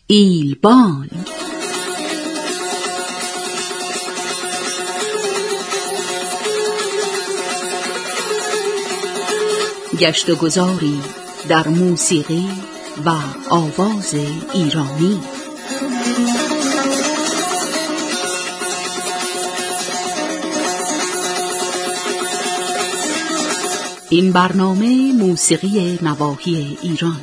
ایلبانگ. گشت و گذاری در موسیقی و آواز ایرانی. این برنامه موسیقی نواحی ایران.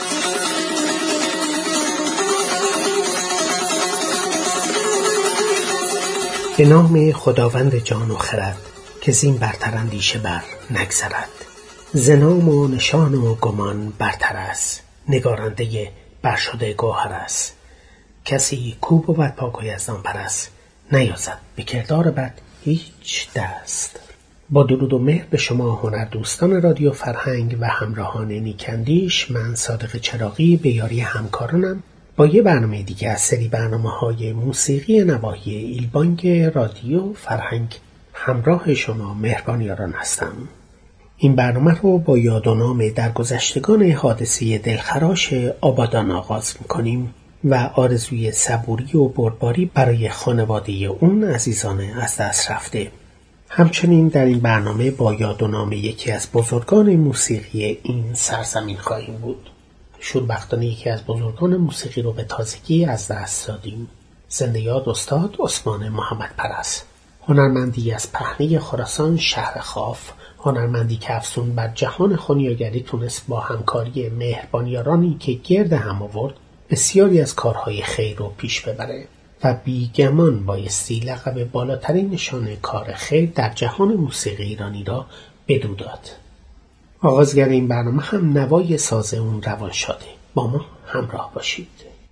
به نام خداوند جان و خرد که زین برتر اندیشه بر نگذرد. ز نام و نشان و گمان برتر است، نگارنده برشده گوهر است. کسی کو بود پاک و یزدان پرست، نیازد به کردار بد هیچ دست. با درود و مهر به شما هنر دوستان رادیو فرهنگ و همراهان نیکندیش، من صادق چراغی به یاری همکارانم با یه برنامه دیگه از سری برنامه‌های موسیقی نواحی ایلبانگ رادیو فرهنگ همراه شما مهربان یاران هستم. این برنامه رو با یاد و نام درگذشتگان حادثه دلخراش آبادان آغاز می‌کنیم و آرزوی صبوری و بردباری برای خانواده اون عزیزان از دست رفته. همچنین در این برنامه با یاد و نام یکی از بزرگان موسیقی این سرزمین خواهیم بود. شوربختانه یکی از بزرگان موسیقی رو به تازگی از دست دادیم. زنده یاد استاد عثمان محمد پرست، هنرمندی از پهنه خراسان شهر خاف، هنرمندی که افزون بر جهان خونیاگری تونست با همکاری مهربانیارانی که گرد هم آورد بسیاری از کارهای خیر رو پیش ببره و بیگمان بایستی لقب بالاترین نشان کار خیر در جهان موسیقی ایرانی را بدو داد. آغازگر این برنامه هم نوای ساز اون روانشاده. با ما همراه باشید.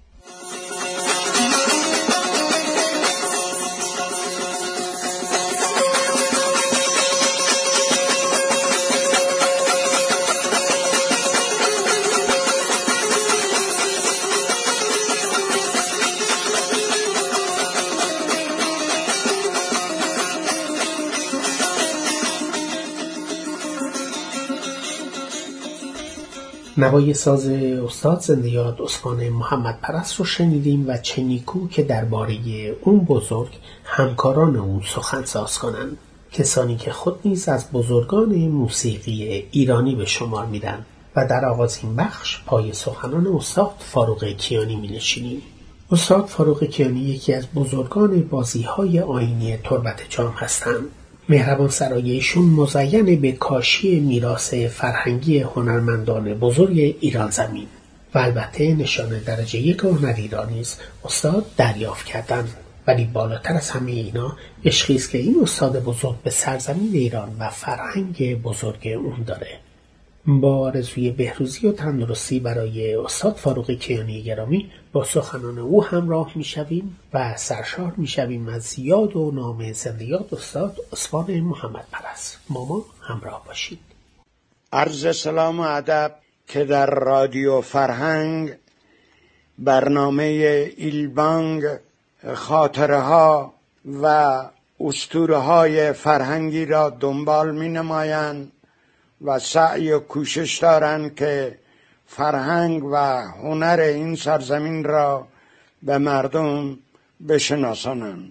نوای ساز استاد زنده یاد عثمان محمد پرست رو شنیدیم و چه نیکو که درباره اون بزرگ همکاران اون سخن ساز کنند، کسانی که خود نیز از بزرگان موسیقی ایرانی به شمار میرن. و در آغاز این بخش پای سخنان استاد فاروق کیانی می نشینیم. استاد فاروق کیانی یکی از بزرگان بازی‌های آیینی تربت جام هستند. مهربان سرایشون مزین به کاشی میراث فرهنگی هنرمندان بزرگ ایران زمین و البته نشان درجه یک هنری را نیز استاد دریافت کردند. ولی بالاتر از همه اینا عشقی است که این استاد بزرگ به سرزمین ایران و فرهنگ بزرگ اون داره. با آرزوی بهروزی و تندرستی برای استاد فاروق کیانی گرامی با سخنان او همراه میشویم و سرشار میشویم از یاد و نام زنده یاد استاد عثمان محمد پرست. ما همراه باشید. عرض سلام و ادب که در رادیو فرهنگ برنامه ایلبانگ خاطره ها و اسطوره های فرهنگی را دنبال می نمایند و سعی و کوشش دارند که فرهنگ و هنر این سرزمین را به مردم بشناسانند.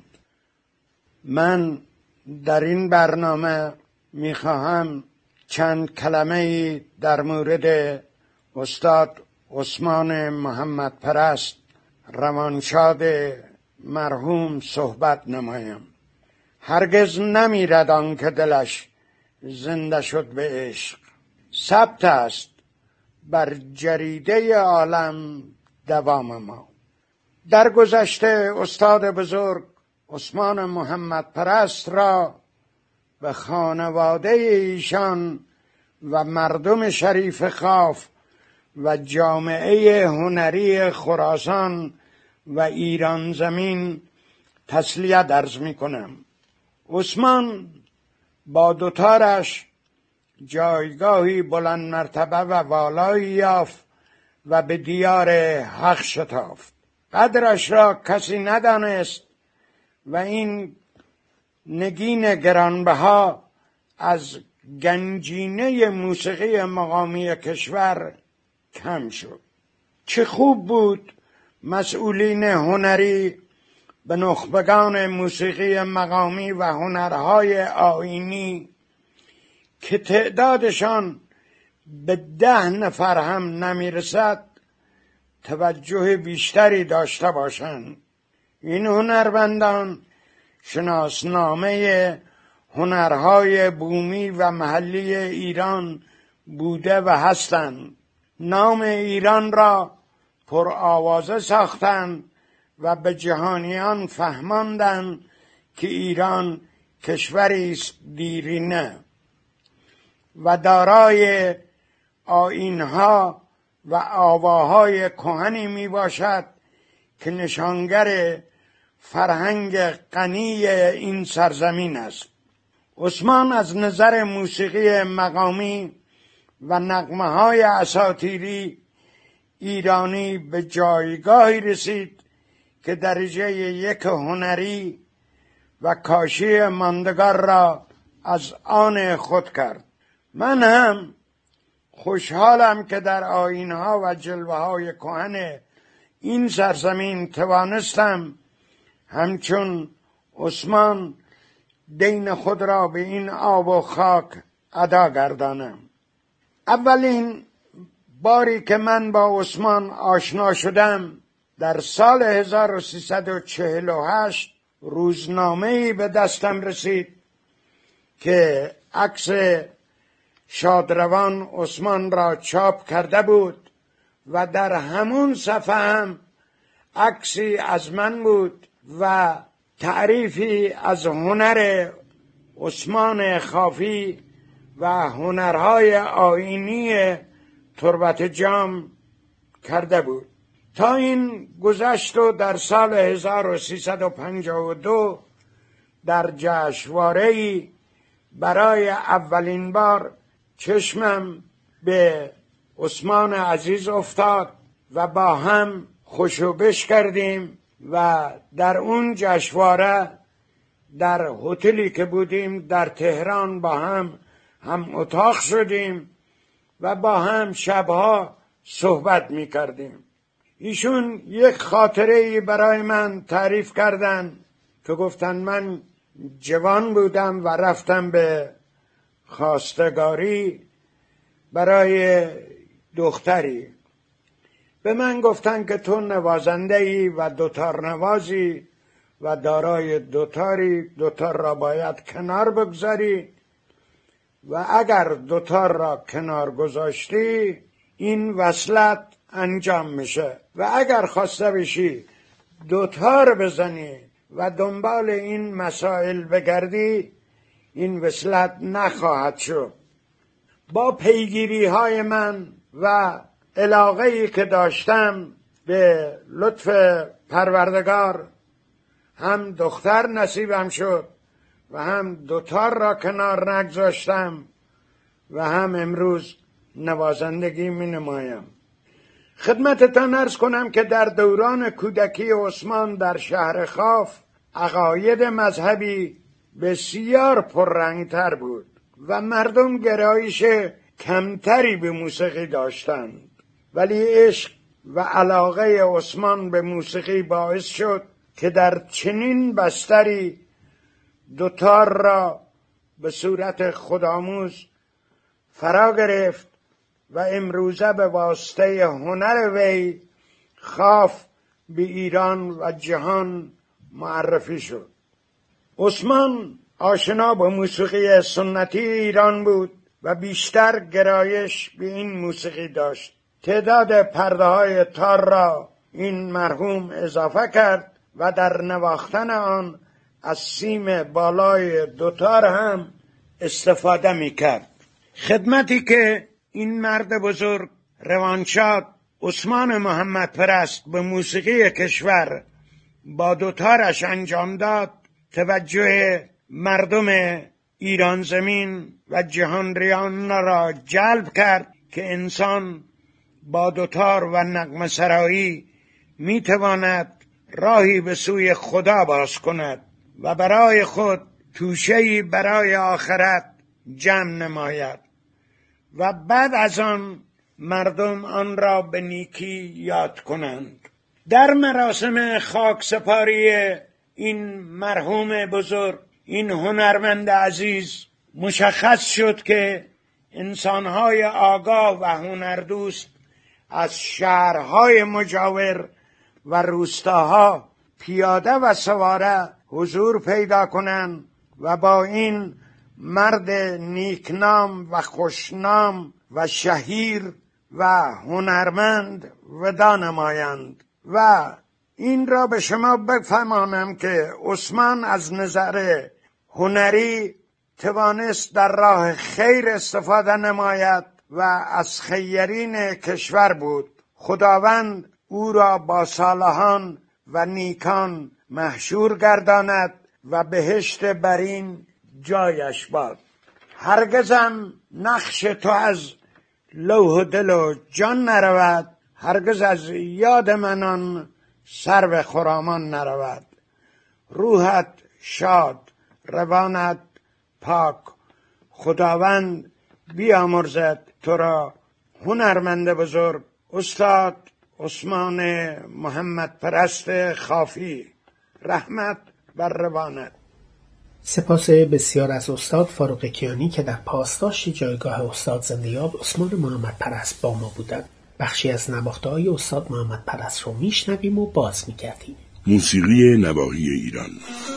من در این برنامه میخواهم چند کلمه در مورد استاد عثمان محمد پرست روانشاد مرحوم صحبت نمایم. هرگز نمیرد آن که دلش زنده شد به عشق، ثبت است بر جریده عالم دوام ما. در گذشته استاد بزرگ عثمان محمد پرست را به خانواده ایشان و مردم شریف خاف و جامعه هنری خراسان و ایران زمین تسلیت عرض می کنم. عثمان با دوتارش جایگاهی بلند مرتبه و والایی یافت و به دیار حق شتافت. قدرش را کسی ندانست و این نگین گرانبها از گنجینه موسیقی مقامی کشور کم شد. چه خوب بود مسئولین هنری به نخبگان موسیقی مقامی و هنرهای آیینی که تعدادشان به 10 نفر هم نمیرسد توجه بیشتری داشته باشند. این هنرمندان شناسنامه هنرهای بومی و محلی ایران بوده و هستند. نام ایران را پرآوازه ساختند و به جهانیان فهماندند که ایران کشوری است دیرینه و دارای آیین‌ها و آواهای کهنی می باشد که نشانگر فرهنگ غنی این سرزمین است. عثمان از نظر موسیقی مقامی و نغمه‌های اساطیری ایرانی به جایگاهی رسید که درجه 1 هنری و کاشی ماندگار را از آن خود کرد. من هم خوشحالم که در آیین‌ها و جلوه‌های کهن این سرزمین توانستم همچون عثمان دین خود را به این آب و خاک ادا گردانم. اولین باری که من با عثمان آشنا شدم در سال 1348 روزنامه‌ای به دستم رسید که عکس شادروان عثمان را چاپ کرده بود و در همون صفحه هم عکسی از من بود و تعریفی از هنر عثمان خافی و هنرهای آیینی تربت جام کرده بود. تا این گذشت و در سال 1352 در جشنواره‌ای برای اولین بار چشمم به عثمان عزیز افتاد و با هم خوشوبش کردیم و در اون جشنواره در هتلی که بودیم در تهران با هم اتاق شدیم و با هم شبها صحبت می کردیم. ایشون یک خاطره‌ای برای من تعریف کردن که گفتن من جوان بودم و رفتم به خواستگاری برای دختری. به من گفتن که تو نوازنده‌ای و دوتار نوازی و دارای دوتاری، دوتار را باید کنار بگذاری و اگر دوتار را کنار گذاشتی این وصلت انجام میشه و اگر خواسته بشی دوتار بزنی و دنبال این مسائل بگردی این وصلت نخواهد شد. با پیگیری های من و علاقه‌ای که داشتم به لطف پروردگار هم دختر نصیبم شد و هم دوتار را کنار نگذاشتم و هم امروز نوازندگی می نمایم. خدمتتان عرض کنم که در دوران کودکی عثمان در شهر خاف عقاید مذهبی بسیار پررنگتر بود و مردم گرایش کمتری به موسیقی داشتند، ولی عشق و علاقه عثمان به موسیقی باعث شد که در چنین بستری دوتار را به صورت خودآموز فرا گرفت و امروزه به واسطه هنر وی خاف به ایران و جهان معرفی شد. عثمان آشنا با موسیقی سنتی ایران بود و بیشتر گرایش به این موسیقی داشت. تعداد پرده‌های تار را این مرحوم اضافه کرد و در نواختن آن از سیم بالای دوتار هم استفاده می کرد. خدمتی که این مرد بزرگ روانشاد عثمان محمد پرست به موسیقی کشور با دوتارش انجام داد توجه مردم ایران زمین و جهانریان را جلب کرد که انسان با دوتار و نغمه سرایی می تواند راهی به سوی خدا باز کند و برای خود توشه‌ای برای آخرت جمع نماید و بعد از آن مردم آن را به نیکی یاد کنند. در مراسم خاکسپاری این مرحوم بزرگ، این هنرمند عزیز، مشخص شد که انسانهای آگاه و هنردوست از شهرهای مجاور و روستاها پیاده و سواره حضور پیدا کنند و با این مرد نیکنام و خوشنام و شهیر و هنرمند ودا نمایند. و این را به شما بفهمانم که عثمان از نظر هنری توانست در راه خیر استفاده نماید و از خیرین کشور بود. خداوند او را با صالحان و نیکان محشور گرداند و بهشت برین جایش باد. هرگزم نقش تو از لوح و دل و جان نرود، هرگز از یاد منان سرو خرامان نرود. روحت شاد، روانت پاک. خداوند بیامرزد تو را هنرمند بزرگ استاد عثمان محمد پرست خافی، رحمت بر روانت. سپاس بسیار از استاد فاروق کیانی که در پاسداشت جایگاه استاد زنده‌یاد عثمان محمد پرست با ما بودند. بخشی از نواخته‌های استاد محمد پرست رو میشنویم و باز میگردیم. موسیقی نواحی ایران.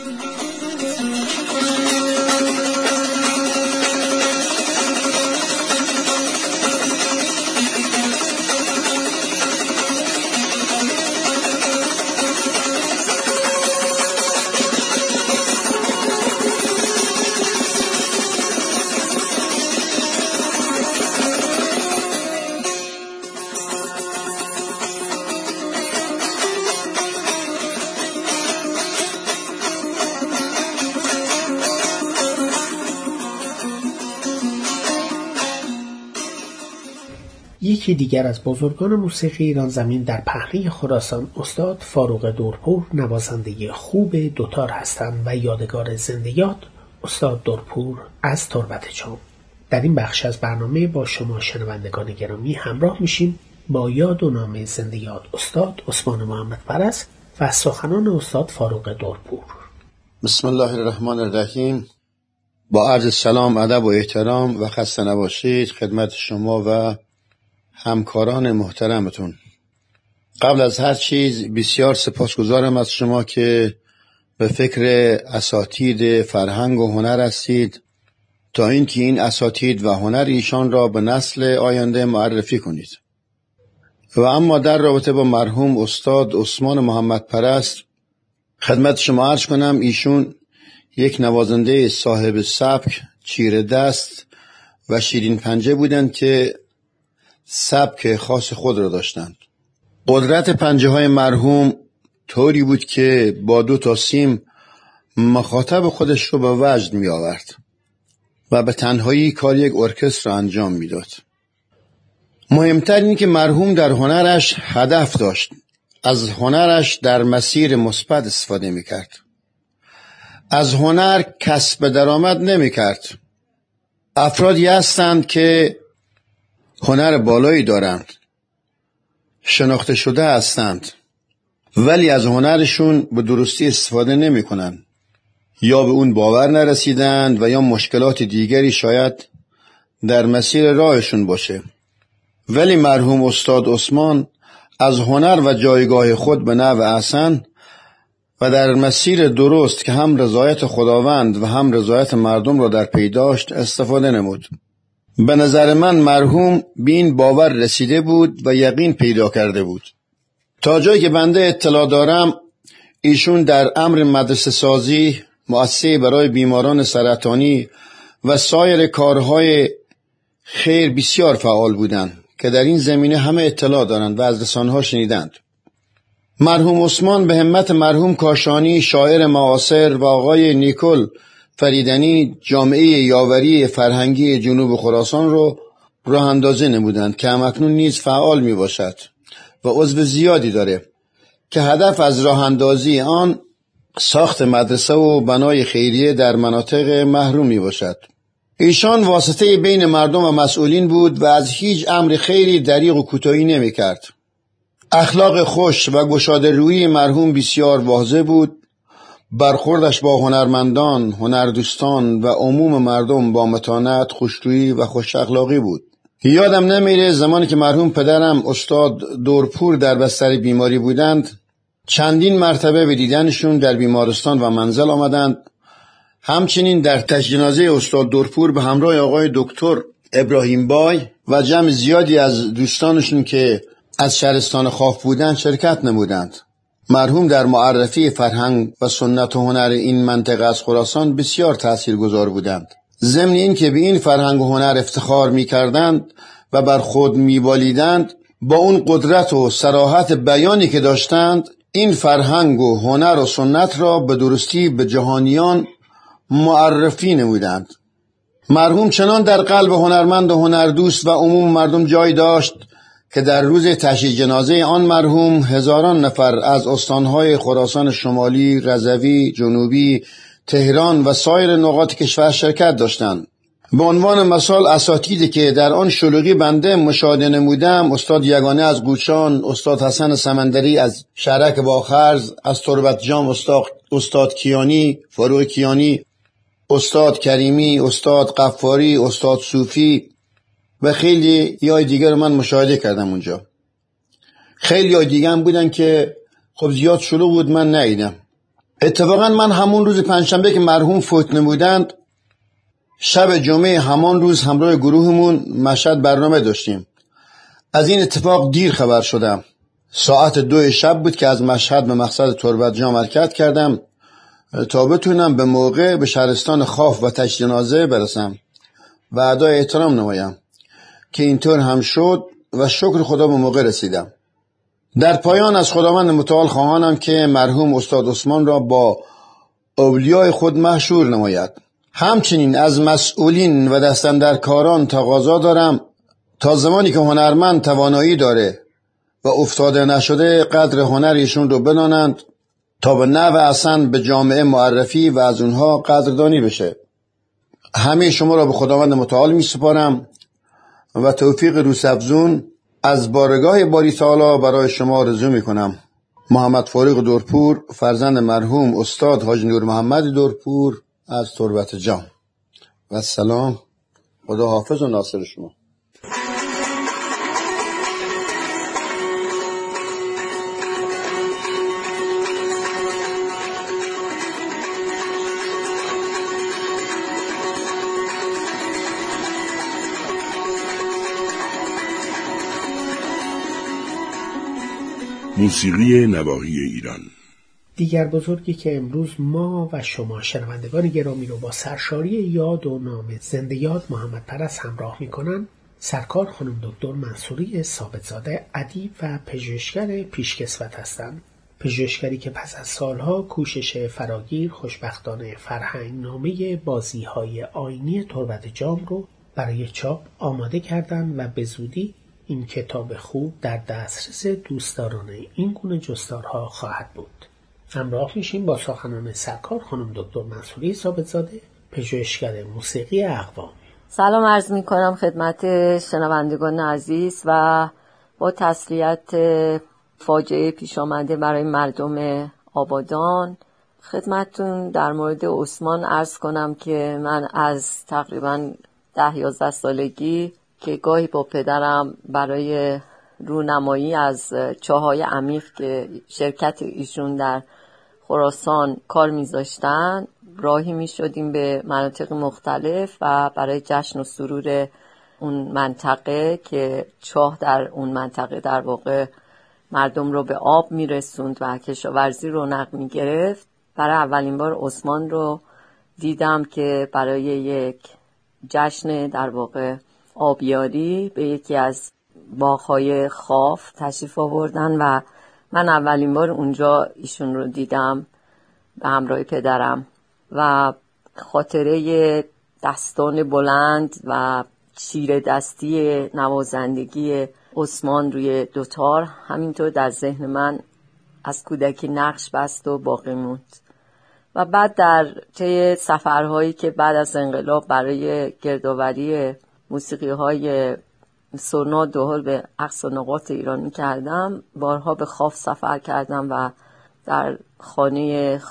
یکی دیگر از بزرگان موسیقی ایران زمین در پهنه خراسان استاد فاروق دورپور نوازنده خوب دوتار هستند و یادگار زنده‌یاد استاد دورپور از تربت چام. در این بخش از برنامه با شما شنوندگان گرامی همراه میشیم با یاد و نام زنده‌یاد استاد عثمان محمد پرست و سخنان استاد فاروق دورپور. بسم الله الرحمن الرحیم. با عرض سلام، ادب و احترام و خسته نباشید خدمت شما و همکاران محترمتون. قبل از هر چیز بسیار سپاسگزارم از شما که به فکر اساتید فرهنگ و هنر هستید تا اینکه این اساتید و هنر ایشان را به نسل آینده معرفی کنید. و اما در رابطه با مرحوم استاد عثمان محمد پرست خدمت شما عرض کنم ایشون یک نوازنده صاحب سبک، چیره دست و شیرین پنجه بودند که سبک خاص خود را داشتند. قدرت پنجه های مرحوم طوری بود که با 2 تا سیم مخاطب خودش رو به وجد می آورد و به تنهایی کار یک ارکستر را انجام می داد. مهمتر این که مرحوم در هنرش هدف داشت، از هنرش در مسیر مثبت استفاده می کرد. از هنر کسب درآمد نمی کرد. افرادی هستند که هنر بالایی دارند، شناخته شده هستند، ولی از هنرشون به درستی استفاده نمی کنند. یا به اون باور نرسیدند و یا مشکلات دیگری شاید در مسیر راهشون باشه. ولی مرحوم استاد عثمان از هنر و جایگاه خود به نحو احسن و در مسیر درست که هم رضایت خداوند و هم رضایت مردم را در پی داشت استفاده نمود. به نظر من مرحوم به این باور رسیده بود و یقین پیدا کرده بود. تا جایی که بنده اطلاع دارم ایشون در امر مدرسه سازی، مؤسسه برای بیماران سرطانی و سایر کارهای خیر بسیار فعال بودند که در این زمینه همه اطلاع دارند و از رسانه‌ها شنیدند. مرحوم عثمان به همت مرحوم کاشانی شاعر معاصر و آقای نیکل فریدنی جامعه یاوری فرهنگی جنوب خراسان رو راه اندازی نمودند که همکنون نیز فعال می باشد و عضو زیادی داره که هدف از راه اندازی آن ساخت مدرسه و بنای خیریه در مناطق محروم می باشد. ایشان واسطه بین مردم و مسئولین بود و از هیچ امر خیری دریغ و کوتاهی نمی کرد. اخلاق خوش و گشاده روی مرحوم بسیار واضح بود. برخوردش با هنرمندان، هنردوستان و عموم مردم با متانت، خوشرویی و خوش اخلاقی بود. یادم نمیره زمانی که مرحوم پدرم استاد دورپور در بستر بیماری بودند، چندین مرتبه به دیدنشون در بیمارستان و منزل آمدند. همچنین در تشییع جنازه استاد دورپور به همراه آقای دکتر ابراهیم بای و جمع زیادی از دوستانشون که از شهرستان خاف بودند شرکت نمودند. مرحوم در معرفی فرهنگ و سنت و هنر این منطقه از خراسان بسیار تاثیرگذار بودند. ضمن این که به این فرهنگ و هنر افتخار می‌کردند و بر خود می‌بالیدند، با اون قدرت و صراحت بیانی که داشتند، این فرهنگ و هنر و سنت را به درستی به جهانیان معرفی نمودند. مرحوم چنان در قلب هنرمند و هنردوست و عموم مردم جای داشت که در روز تشییع جنازه آن مرحوم هزاران نفر از استانهای خراسان شمالی، رضوی، جنوبی، تهران و سایر نقاط کشور شرکت داشتند. به عنوان مثال اساتیدی که در آن شلوغی بنده مشاهده نمودم: استاد یگانه از قوچان، استاد حسن سمندری از شهرک باخرز، از تربت جام استاد کیانی، فاروق کیانی، استاد کریمی، استاد قفاری، استاد صوفی و خیلی یای دیگر من مشاهده کردم اونجا. خیلی یای دیگر هم بودن که خب زیاد شلوغ بود، من ندیدم. اتفاقا من همون روز پنجشنبه که مرحوم فوت نمودند، شب جمعه همان روز همراه گروهمون مشهد برنامه داشتیم. از این اتفاق دیر خبر شدم. ساعت 2 شب بود که از مشهد به مقصد تربت جام حرکت کردم تا بتونم به موقع به شهرستان خاف و تشییع جنازه برسم و ادای احترام نمایم، که اینطور هم شد و شکر خدا به موقع رسیدم. در پایان از خداوند متعال خواهانم که مرحوم استاد عثمان را با اولیای خود محشور نماید. همچنین از مسئولین و دستاندرکاران تقاضا دارم تا زمانی که هنرمند توانایی داره و افتاده نشده قدر هنر ایشون رو بدانند تا به نحو احسن به جامعه معرفی و از اونها قدردانی بشه. همه شما را به خداوند متعال می سپارم و توفیق روزافزون از بارگاه باری تعالی برای شما آرزو می کنم. محمد فاروق دورپور، فرزند مرحوم استاد حاج نور محمد دورپور از تربت جام. و سلام. خدا حافظ و ناصر شما. موسیقی نواحی ایران. دیگر بزرگی که امروز ما و شما شنوندگان گرامی رو با سرشاری یاد و نام زنده یاد محمد پرست همراه می‌کنند، سرکار خانم دکتر منصوری ثابت‌زاده، ادیب و پژوهشگر پیشکسوت هستند. پژوهشگری که پس از سالها کوشش فراگیر خوشبختانه فرهنگنامه بازی‌های آیینی تربت جام رو برای چاپ آماده کردند و به زودی این کتاب خوب در دسترس دوستداران این گونه جستارها خواهد بود. همراه میشیم با سخنان سرکار خانم دکتر منصوری ثابت‌زاده، پژوهشگر موسیقی اقوام. سلام عرض می‌کنم خدمت شنوندگان عزیز و با تسلیت فاجعه پیش آمده برای مردم آبادان خدمتتون در مورد عثمان عرض کنم که من از تقریباً 10-11 سالگی که گاهی با پدرم برای رونمایی از چاهای عمیق که شرکت ایشون در خراسان کار میذاشتن راهی میشدیم به مناطق مختلف و برای جشن و سرور اون منطقه که چاه در اون منطقه در واقع مردم رو به آب میرسوند و کشاورزی رونق میگرفت، برای اولین بار عثمان رو دیدم که برای یک جشن در واقع آبیاری به یکی از باغ‌های خاف تشریف آوردن و من اولین بار اونجا ایشون رو دیدم به همراه پدرم و خاطره دستان بلند و چیره دستی نوازندگی عثمان روی دوتار همینطور در ذهن من از کودکی نقش بست و باقی موند. و بعد در طی سفرهایی که بعد از انقلاب برای گردآوری موسیقی‌های سرنا دهل به اقصی نقاط ایران می‌کردم، بارها به خاف سفر کردم و در خانه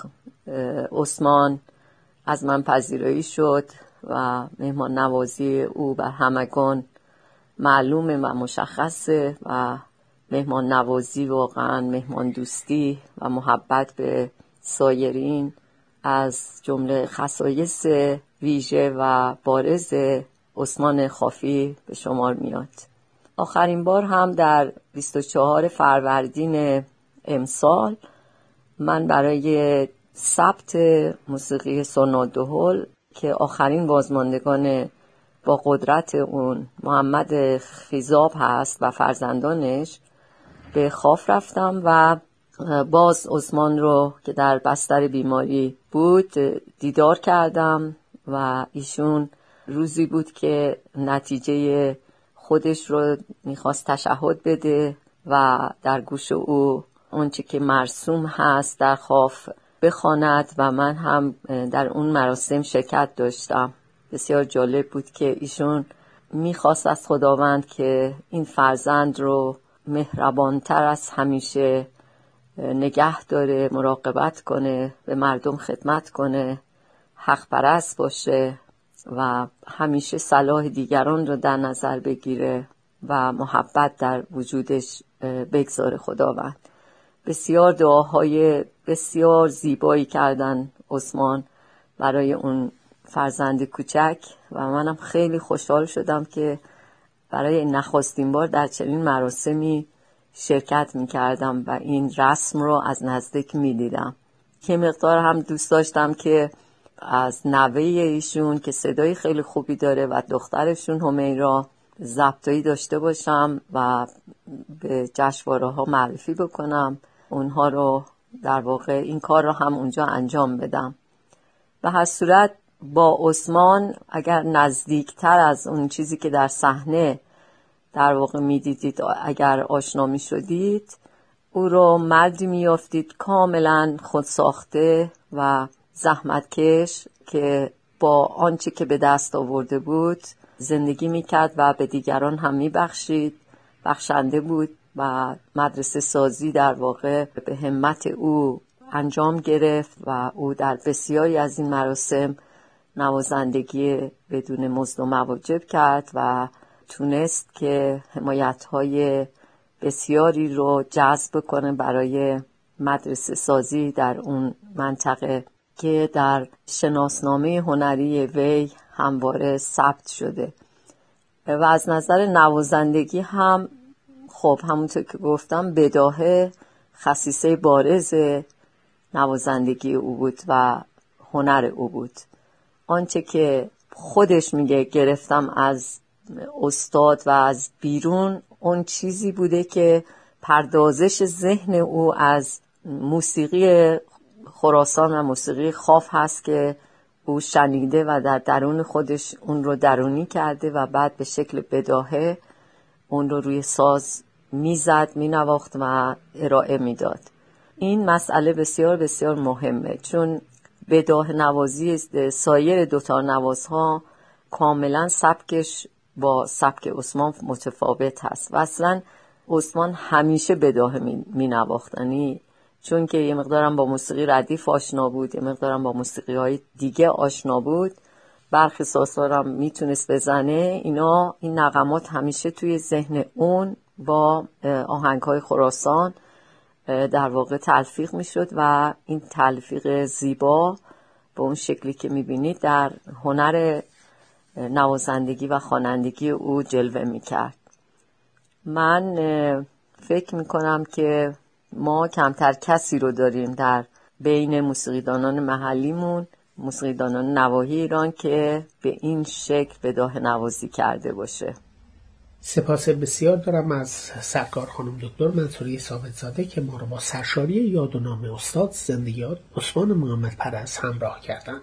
عثمان از من پذیرایی شد و مهمان نوازی او بر همگان معلومه و مشخصه و مهمان نوازی واقعا مهمان دوستی و محبت به سایرین از جمله خصایص ویژه و بارز عثمان خافی به شمار میاد. آخرین بار هم در 24 فروردین امسال من برای ثبت موسیقی سرنا دهل که آخرین بازماندگان با قدرت اون محمد خیزاب هست و فرزندانش به خاف رفتم و باز عثمان رو که در بستر بیماری بود دیدار کردم و ایشون روزی بود که نتیجه خودش رو میخواست تشهد بده و در گوش او اونچه که مرسوم هست در خاف بخواند و من هم در اون مراسم شرکت داشتم. بسیار جالب بود که ایشون میخواست از خداوند که این فرزند رو مهربانتر از همیشه نگه داره، مراقبت کنه، به مردم خدمت کنه، حق پرست باشه و همیشه صلاح دیگران رو در نظر بگیره و محبت در وجودش بگذاره خداوند. بسیار دعاهای بسیار زیبایی کردن عثمان برای اون فرزند کوچک و منم خیلی خوشحال شدم که برای نخستین بار در چنین مراسمی شرکت می‌کردم و این رسم رو از نزدیک می‌دیدم. که مقدار هم دوست داشتم که از نوه ایشون که صدای خیلی خوبی داره و دخترشون همیرا ضبطایی داشته باشم و به جشنواره‌ها معرفی بکنم، اونها رو در واقع این کار رو هم اونجا انجام بدم. به هر صورت با عثمان اگر نزدیکتر از اون چیزی که در صحنه در واقع می‌دیدید، اگر آشنا می‌شدید، او رو مردی می‌یافتید کاملا خودساخته و زحمتکش که با آنچه که به دست آورده بود زندگی می‌کرد و به دیگران هم می‌بخشید، بخشنده بود و مدرسه سازی در واقع به همت او انجام گرفت و او در بسیاری از این مراسم نوازندگی بدون مزد و مواجب کرد و تونست که حمایت‌های بسیاری رو جذب کنه برای مدرسه سازی در اون منطقه که در شناسنامه هنری وی همواره ثبت شده. و از نظر نوازندگی هم خب همونطور که گفتم بداهه خصیصه بارز نوازندگی او بود و هنر او بود. آنچه که خودش میگه گرفتم از استاد و از بیرون، اون چیزی بوده که پردازش ذهن او از موسیقی خراسان و موسیقی خاف هست که او شنیده و در درون خودش اون رو درونی کرده و بعد به شکل بداهه اون رو روی ساز میزد، مینواخت و ارائه میداد. این مسئله بسیار بسیار مهمه، چون بداهه نوازی سایر دوتار نوازها کاملا سبکش با سبک عثمان متفاوت هست و اصلا عثمان همیشه بداهه می نواختنی، چون که یه مقدارم با موسیقی ردیف آشنا بود، یه مقدارم با موسیقی های دیگه آشنا بود، برخی سازها هم میتونست بزنه. این نغمات همیشه توی ذهن اون با آهنگ های خراسان در واقع تلفیق میشد و این تلفیق زیبا به اون شکلی که میبینید در هنر نوازندگی و خوانندگی او جلوه میکرد. من فکر میکنم که ما کمتر کسی رو داریم در بین موسیقیدانان محلیمون، موسیقیدانان نواحی ایران که به این شکل بداهه نوازی کرده باشه. سپاس بسیار دارم از سرکار خانم دکتر منصوری ثابت‌زاده که ما رو با سرشاری یاد و نام استاد زنده‌یاد عثمان محمد پرست همراه کردند.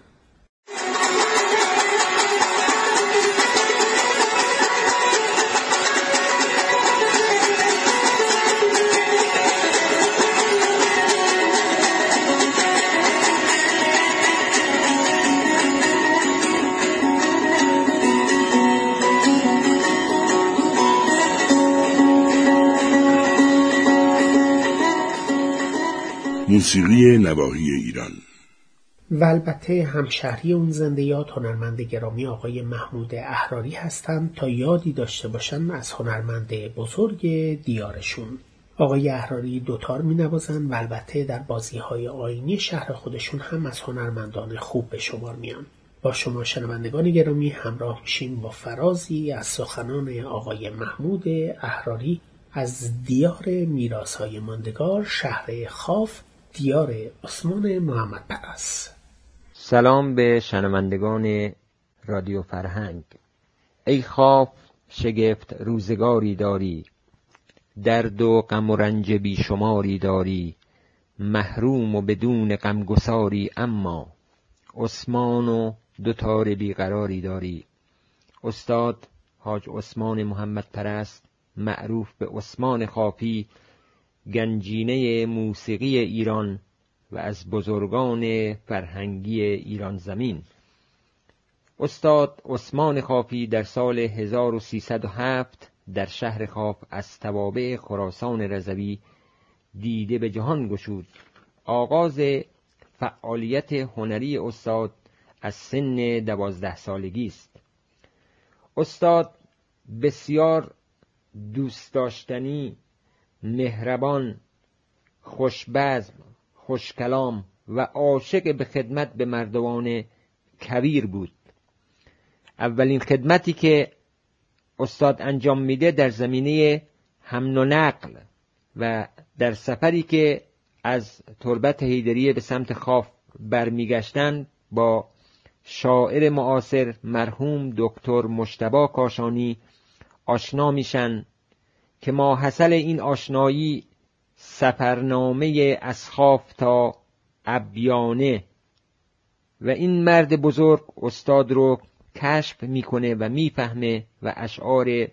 موسیقی نواحی ایران. و البته همشهری اون زنده‌یاد هنرمند گرامی آقای محمود احراری هستند تا یادی داشته باشن از هنرمند بزرگ دیارشون. آقای احراری دوتار می‌نوازن و البته در بازی‌های آیینی شهر خودشون هم از هنرمندان خوب به شمار میان. با شما شنوندگان گرامی همراه میشیم با فرازی از سخنان آقای محمود احراری از دیار میراث‌های ماندگار شهر خاف، دیار عثمان محمدپرست. سلام به شنوندگان رادیو فرهنگ. ای خاف شگفت روزگاری داری، درد و غم و رنج بیشماری داری، محروم و بدون غمگساری، اما عثمان و دوتار بیقراری داری. استاد حاج عثمان محمدپرست، معروف به عثمان خافی، گنجینه موسیقی ایران و از بزرگان فرهنگی ایران زمین. استاد عثمان خافی در سال 1307 در شهر خاف از توابع خراسان رضوی دیده به جهان گشود. آغاز فعالیت هنری استاد از سن 12 سالگی است. استاد بسیار دوست داشتنی، مهربان، خوشبزم، خوشکلام و عاشق به خدمت به مردمان کویر بود. اولین خدمتی که استاد انجام میده در زمینه حمل و نقل و در سفری که از تربت حیدریه به سمت خاف برمیگشتن با شاعر معاصر مرحوم دکتر مجتبی کاشانی آشنا میشن که ماحصل این آشنایی سفرنامه از خاف تا ابیانه و این مرد بزرگ استاد رو کشف میکنه و میفهمه و اشعار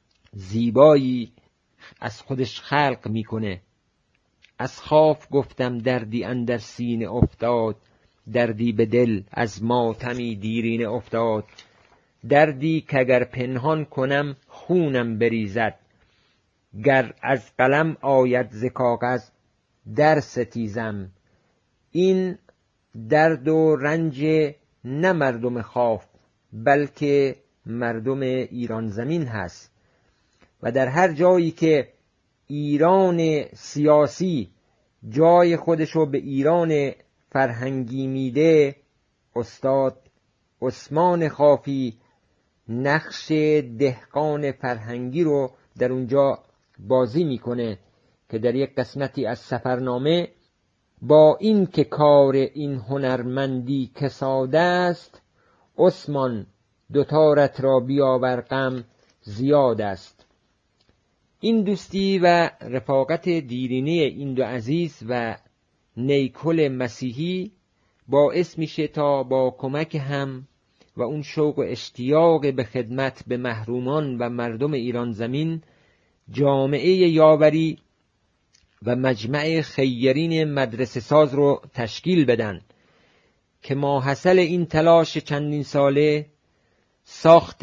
زیبایی از خودش خلق میکنه. از خاف گفتم دردی اندر سینه افتاد، دردی به دل از ماتمی دیرینه افتاد، دردی که اگر پنهان کنم خونم بریزد، گر از قلم آید ز کاغذ در ستیزم. این درد و رنج نه مردم خاف بلکه مردم ایران زمین هست و در هر جایی که ایران سیاسی جای خودشو به ایران فرهنگی میده، استاد عثمان خافی نقش دهقان فرهنگی رو در اونجا بازی میکنه که در یک قسمتی از سفرنامه با این که کار این هنرمندی کساده است، عثمان دوتارت را بیاور غم زیاد است. این دوستی و رفاقت دیرینه این دو عزیز و نیکل مسیحی باعث میشه تا با کمک هم و اون شوق و اشتیاق به خدمت به محرومان و مردم ایران زمین جامعه یاوری و مجمع خیرین مدرسه ساز رو تشکیل بدن که ماحصل این تلاش چندین ساله ساخت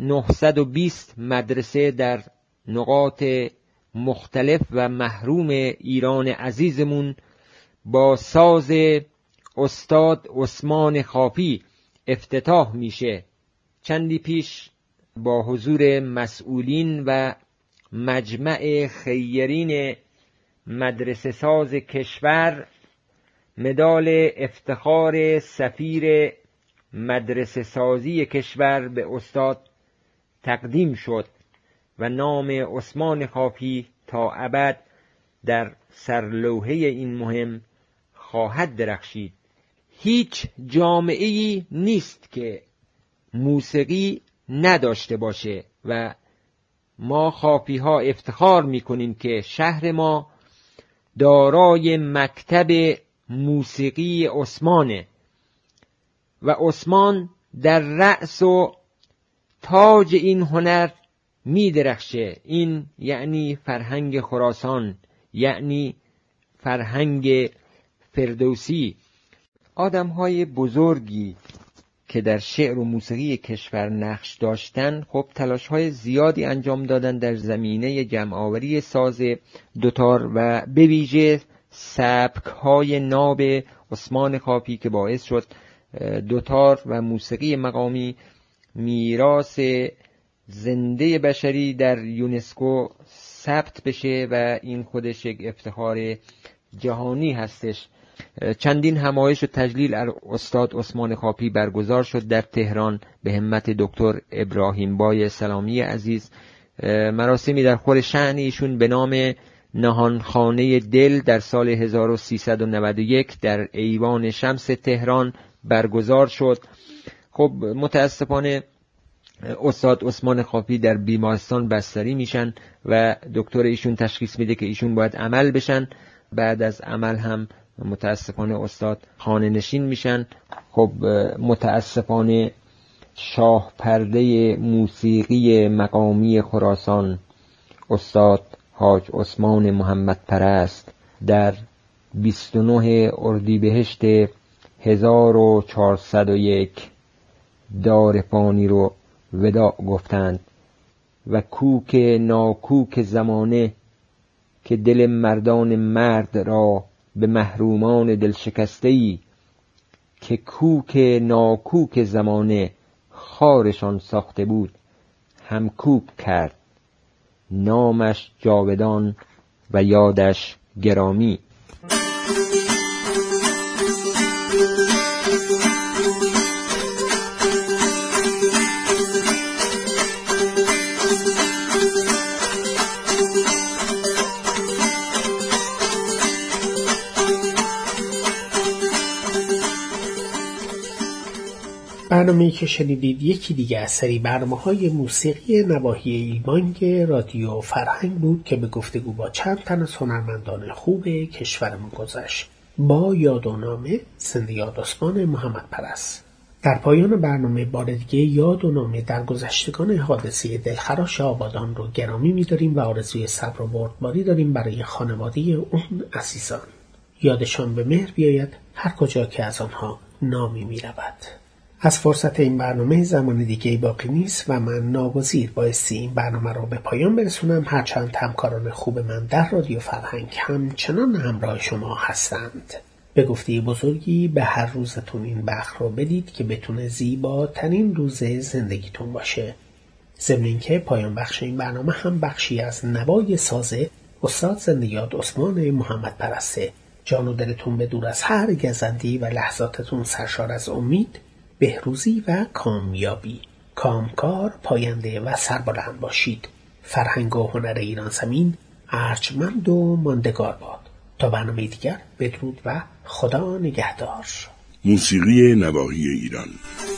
920 مدرسه در نقاط مختلف و محروم ایران عزیزمون با ساز استاد عثمان خافی افتتاح میشه. چندی پیش با حضور مسئولین و مجمع خیرین مدرسه ساز کشور مدال افتخار سفیر مدرسه سازی کشور به استاد تقدیم شد و نام عثمان خافی تا ابد در سرلوحه این مهم خواهد درخشید. هیچ جامعه‌ای نیست که موسیقی نداشته باشه و ما خافی ها افتخار میکنیم که شهر ما دارای مکتب موسیقی عثمانه و عثمان در رأس و تاج این هنر می درخشه. این یعنی فرهنگ خراسان، یعنی فرهنگ فردوسی. آدم‌های بزرگی که در شعر و موسیقی کشور نقش داشتن خب تلاش‌های زیادی انجام دادن در زمینه جمع‌آوری ساز دوتار و به ویژه سبک‌های ناب عثمان کافی که باعث شد دوتار و موسیقی مقامی میراث زنده بشری در یونسکو ثبت بشه و این خودش یک افتخار جهانی هستش. چندین همایش و تجلیل استاد عثمان کافی برگزار شد در تهران به همت دکتر ابراهیم بای سلامی عزیز. مراسمی در خور شأن ایشون به نام نهانخانه دل در سال 1391 در ایوان شمس تهران برگزار شد. خب متاسفانه استاد عثمان کافی در بیمارستان بستری میشن و دکتر ایشون تشخیص میده که ایشون باید عمل بشن. بعد از عمل هم متاسفانه استاد خانه نشین میشن. خب متاسفانه شاه پرده موسیقی مقامی خراسان استاد حاج عثمان محمد پرست در 29 اردیبهشت 1401 دار فانی رو وداع گفتند و کوک ناکوک زمانه که دل مردان مرد را به محرومان دل شکسته‌ای، که کوک ناکوک زمانه خارشان ساخته بود هم کوک کرد، نامش جاودان و یادش گرامی. برنامه‌ای که شنیدید یکی دیگه از سری برنامه‌های موسیقی نواحی ایلمانگ رادیو فرهنگ بود که به گفتگو با چند تن از هنرمندان خوب کشورمون گذشت. با یاد و نامه زنده یاد عثمان محمد پرست. در پایان برنامه بار دیگه یاد و نامه در گذشتگان حادثه دلخراش آبادان رو گرامی می‌داریم و آرزوی صبر و بردباری داریم برای خانواده اون عزیزان. یادشان به مهر بیاید هر کجا که از آنها نامی می‌رود. از فرصت این برنامه زمان دیگه باقی نیست و من ناگزیر بایستی این برنامه رو به پایان برسونم، هرچند همکاران خوب من در رادیو فرهنگ همچنان همراه شما هستند. به گفته بزرگی به هر روزتون این بخت رو بدید که بتونه زیباترین روز زندگیتون باشه. ضمن اینکه پایان بخش این برنامه هم بخشی از نوای سازه استاد زنده یاد عثمان محمد پرسته. جان و دلتون به دور از هر گزندی و لحظاتتون سرشار از امید، بهروزی و کامیابی. کامکار، پاینده و سربلند باشید. فرهنگ و هنر ایران زمین ارجمند و ماندگار باد. تا برنامه دیگر بدرود و خدا نگهدار. موسیقی نواحی ایران.